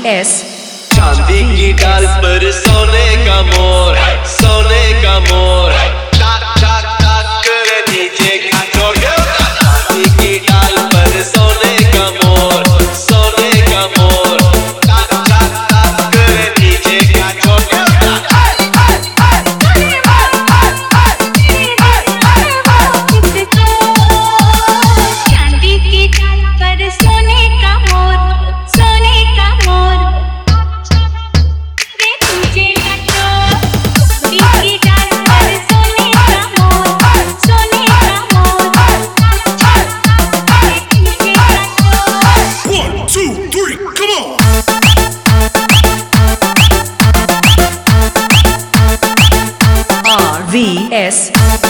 RVS चांदी की डाल पर सोने का मोर, सोने का मोर, टाक टाक टाक करे नीचे का चोर। चांदी की डाल पर सोने का मोर, सोने का मोर, टाक टाक टाक करे नीचे का चोर। चांदी की डाल पर सोने का मोर, सोने का मोर, रे तुझे कटो। चांदी की डाल पर सोने का मोर, सोने का मोर, रे तुझे कटो। 1, 2, 3, come on! RVS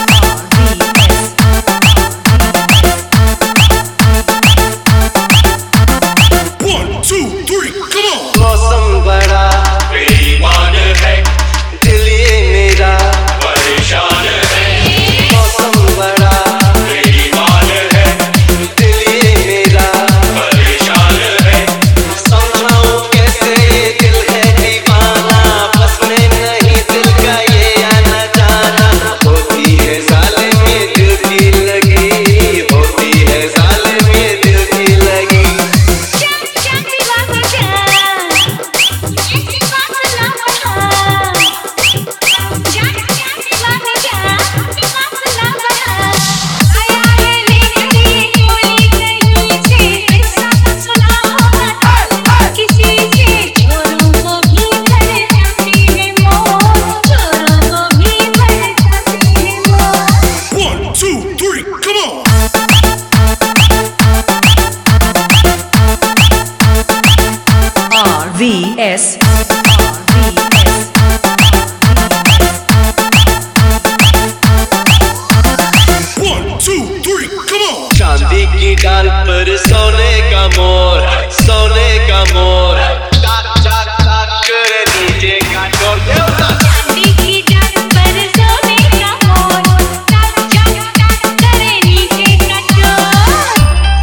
मौसम बड़ा बेईमान है, दिल ये मेरा परेशान है। मौसम बड़ा बेईमान है, दिल ये मेरा परेशान है। समझाऊं कैसे ये दिल है दीवाना, बस में नहीं दिल का ये आना जाना। होती है जालिम ये दिल की लगी, होती है जालिम ये दिल की लगी। RVS चांदी की डाल पर सोने का मोर, सोने का मोर, टाक टाक टाक करे नीचे का चोर। चांदी की डाल पर सोने का मोर, टाक टाक टाक करे नीचे का चोर।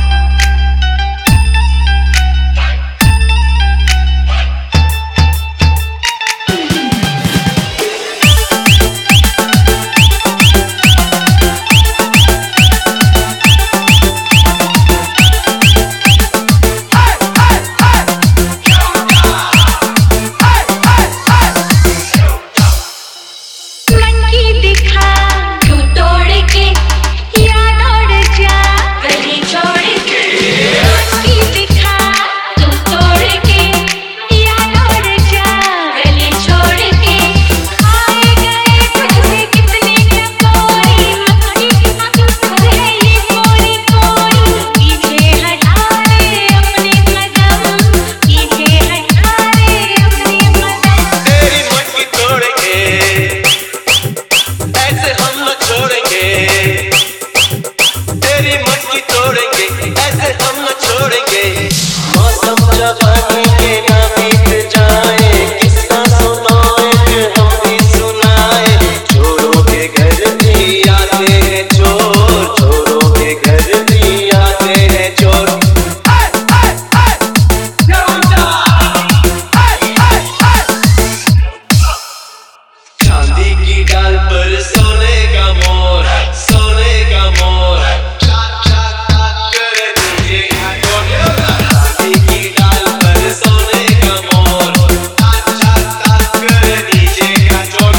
मन की दिखा तू तोड़ के, याद उड़ जा गली छोड़ के। मन की दिखा तू तोड़ के, याद उड़ जा गली छोड़ के। आए गए तुझसे कितने टपोरी, मक्खी की मासूम है ये कोरी कोरी। पीछे हटा ले अपने कदम, पीछे हटा ले अपने कदम। तेरी मटकी तोड़ेंगे, ऐसे हम न छोड़ेंगे। तेरी मटकी तोड़ेंगे, ऐसे हम न छोड़ेंगे। मौसम जवानी के ना बीत जाए, किस्सा सुनाए कि हम भी सुनाए। चोरों के घर भी आते हैं चोर, चोरों के घर भी आते हैं चोर। चांदी की डाल पर सोने का मोर, सोने का मोर, टाक टाक टाक करे नीचे का चोर। चांदी की डाल पर सोने का मोर, टाक टाक टाक करे नीचे का चोर।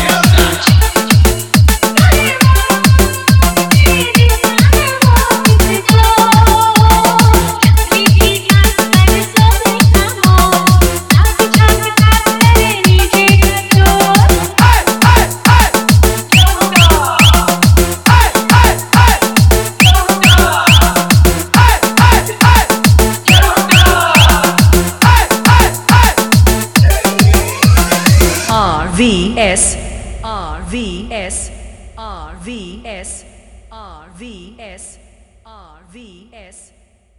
RVS RVS RVS RVS RVS